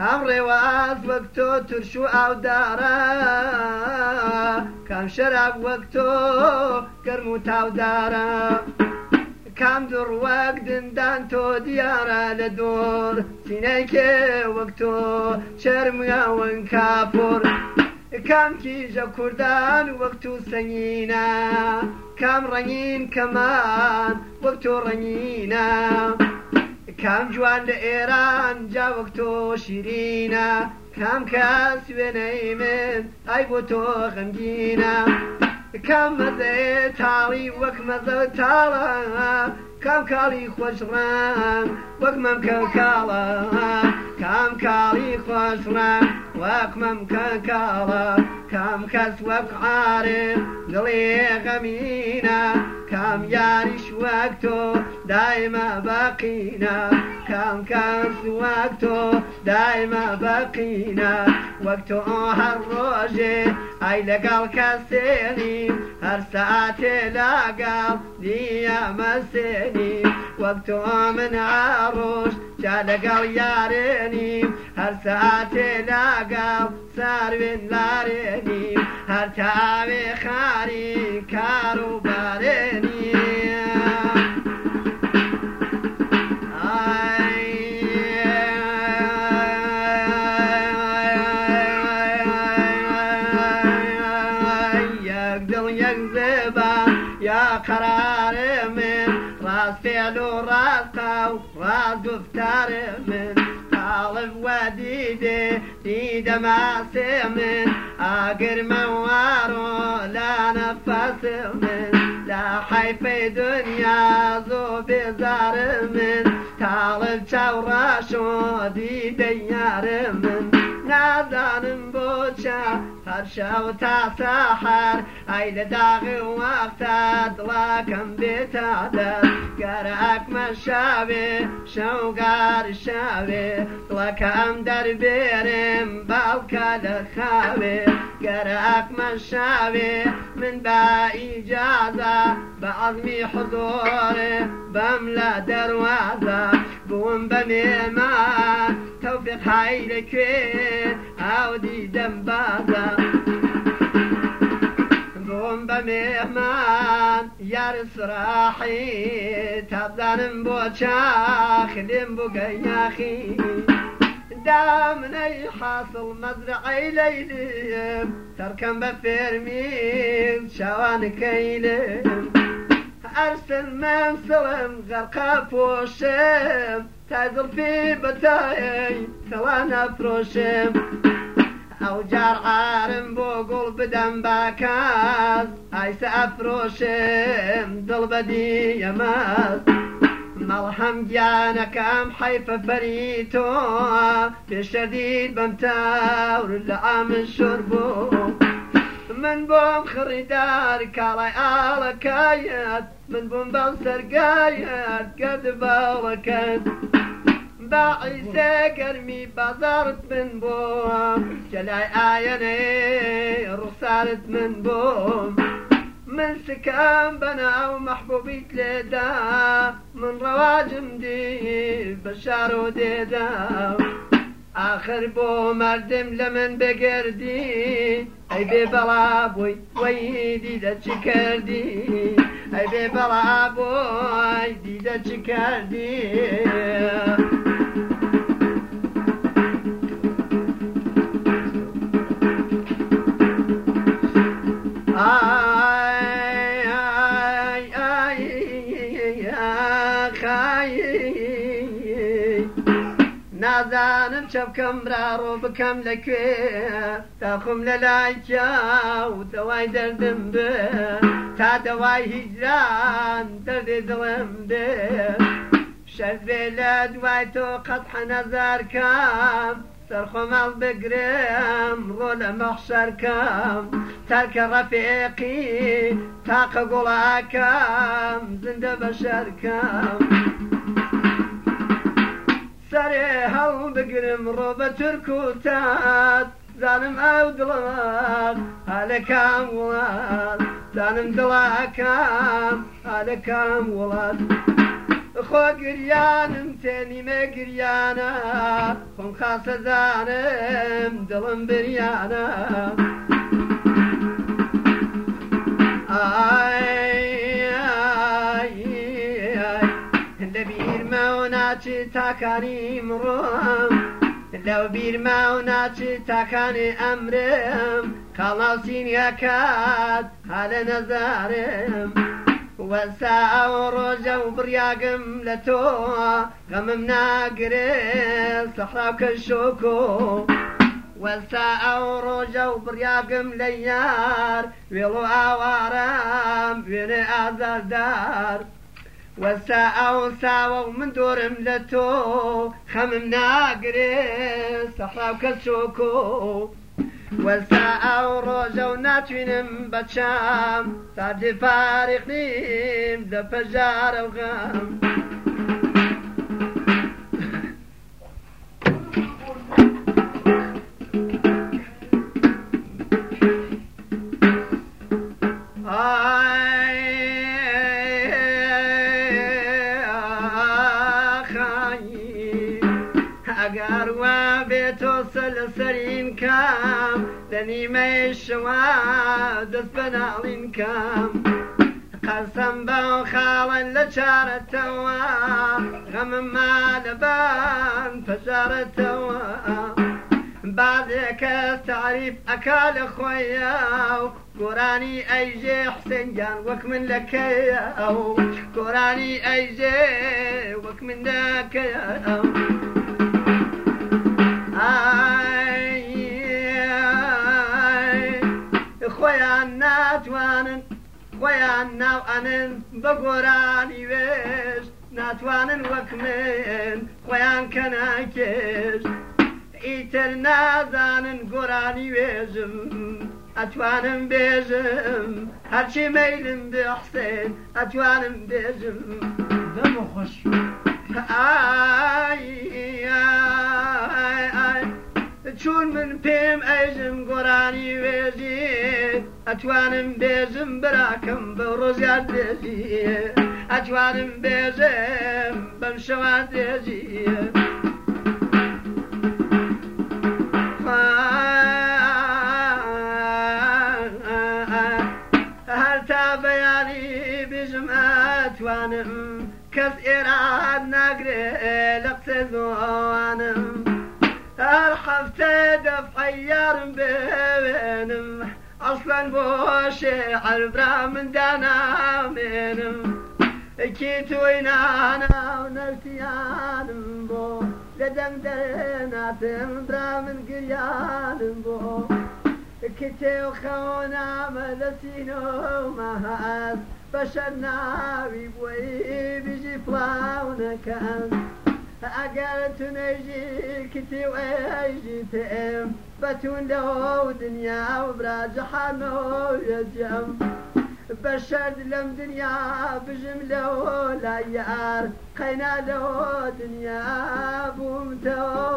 کام ڕێواز وەک تۆ ترش و ئاودارە کام شەراب وەک تۆ گەرم و تاودارە کام دوڕ وەک دندان تۆ دیارە لە دۆر سینەی کێ وەک تۆ چەرمگاون کاپۆر کام کیژە کوردان وەک تو سەنگینە کام ڕەنگین کەمان وەک تۆ ڕەنگینە کام جوان لە ئێران جا وەک تۆ شیرینە کام کەس وێنەی من ئای بۆ تۆ غەمگینە کام مەزەی تاڵی وەک مەزە تاڵە کام کاڵی خۆشڕەم وەک مەمکە کاڵە کام کاڵی خۆشڕەم وەک مەمکە کاڵە کام کەس وەک عارف دڵێ غەمینە کام یاریش وەک تۆ دایمە باقینە کام کەس وەک تۆ دایمە باقینە وەک تۆ هەر ڕۆژێ ئای لەگەڵ کەسێنی هەر سەعاتێ لەگەڵ دیەمەسێنی وەک تۆ من ئاڕۆژ جا لەگەڵ یارێنی هەر سەعاتێ لەگەڵ ساروێن لارێنی هەر تاوێ خاری کار و بارێنی یەک دڵ یەک زێبە یا قەرارێ من ڕاست فێل و ڕاستە و ڕاست گوفتارێ من تاڵب وە دیدێ دیدە ماسێ من ئاگرمە وارۆ لا نەفەسێ من لە حەیفەی دنیا زۆر بێزارێ من تاڵب چاوڕاش و دیدەی یارێ من نازانم بۆچە هەر شەو تا سەحەر ئای لە داغی وەختە دڵەکەم بێتە دەست گەرەکمە شاوێ شەوگار شاوێ دڵەکەم دەربێرم باڵکە لە خاوێ گەرەکمە شاوێ من بە ئیجازە بە عەزمی حوزۆرێ بەم لە دەروازە بووم بە مێمان تەوفیق های لەکوێ ئاو دیدەم بازە بووم بە مێمان یار سراحی تابزانم بۆ چاخ لێم بۆ گەیاخی دامنەی حاصڵ مەزرعەی لەیلم تەرکەم بە فێرمی شاوانەکەیلم ئەرسن منسڵم غەرقە پۆشم تا زڵفی بەتایەی کەوا نەفرۆشم ئەو جار عارم بۆ گوڵ بدەم باکاس ئایسە ئەفرۆشم دڵ بەدی ئەماس مەڵهەم گیانەکەم حەیفە فەری تۆ پێشەدید بەم تاور لە ئامن شۆر بۆ من بۆم خڕیدار کاڵای ئاڵەکایەت من بووم بەڵ سەرگایەت گەرد باڵەکەت باعیسە گەرمی بازارت من بۆم جەلای ئایەنەی ڕوخسارت من بۆم من سکام بەناو مەحبوبیت لێدا من ڕەواجم دی بە شار و دێدا آخر بۆ مردم لە من بگردی ئەی بێ بەڵا بووی وەی دیدە چی کردی ئەی بێ بەڵا بووی دیدە چی کردی نازانم چە بکەم ڕاڕۆ بکەم لەکوێ تاخم لە لای کیاو دەوای دەردم بێ تا دەوای هیجران دەردێ دڵم بێ شەر بێ لە دوای تۆ قەتحە نەزارکەم سەرخۆمەڵ بگرم ڕۆ لە مەحشەرکەم تەرکە ڕەفیقی تاقە گوڵاکەم زندە بەشەرکەم سەرێ هەڵ بگرم ڕۆ بە تورک و تات زانم ئەو دڵەکەم هەلەکەم وڵات زانم دڵەکەم هەلەکەم وڵات خۆ گریانم تێنیمە گریانە خۆم خاسەزانم دڵم بریانە لە بیرمە و ناچی تاکانی مڕۆم لەو بیرمە و ناچی تاکانی ئەمرم کاڵاوسین یەکات هەلە نەزارم وەسا ئەو ڕۆژە و بڕیاگم لە تۆ غەمم ناگرێ سەحرا و کەشۆکۆ وەسا ئەو ڕۆژە و بڕیاگم لە یار وێڵ و ئاوارم وێنێ ئازاردار وەسا ئەو ساوە و من دۆرم لە تۆ خەمم ناگرێ سەحرا و کەشۆکۆ وەسا ئەو ڕۆژە و ناتوینم بەچام ساردی فارقنیم لە پەژارە و غەم ئەگەر وا بێتۆ لە سەرین کام لە نیمەی شەوا دەست بەناڵین کام قەسەم بەو خاڵن لە چارەتەوە غەممما لەبان پەژارەتەوە بعضێکەس تعریف ئەکا لە خۆیە و گۆرانی ئەیژێ حسێنگیان وەک من لەکەیە ئەو گۆرانی ئەیژێ وەک من لەکەیە ئەو خۆیان ناتوانن خۆیان ناو ئەنن بە گۆرانی وێژ ناتوانن وەک من خۆیان کە ناکێش ئیتر نازانن گۆرانی وێژم ئەتوانم بێژم هەرچی مەیلم بحسێن ئەتوانم بێژم دەمە خۆش چون من پێم ئەیژم گۆرانی وێژی ئەتوانم بێژم براکەم بە ڕۆژیان دێژی ئەتوانم بێژم بەم شەوان دێژی هەر تا بەیانی بێژم ئەتوانم کەس ئێران ناگرێ لە قسە زۆوانم هەر هەفتە دەفعی یارم بێوێنم ئەسڵەن بۆ شێعر برا من دانامێنم کی تۆی نانە و نەوتیانم بۆ لە دەنگ دەرێناتم برا من گریانم بۆ کتێ و خەونامە لە سینۆمە هەست بەشەر ناوی بۆی بیژی پڵاونەکەن ئەگەر تو نەیژی کتی و ئەیژی تێم بەتون لەو دنیا و برا جەحانەوە یەجەم بەشەر لەم دنیا بژم لەوە لای یار قەینا لەوە دنیا بوومتەوە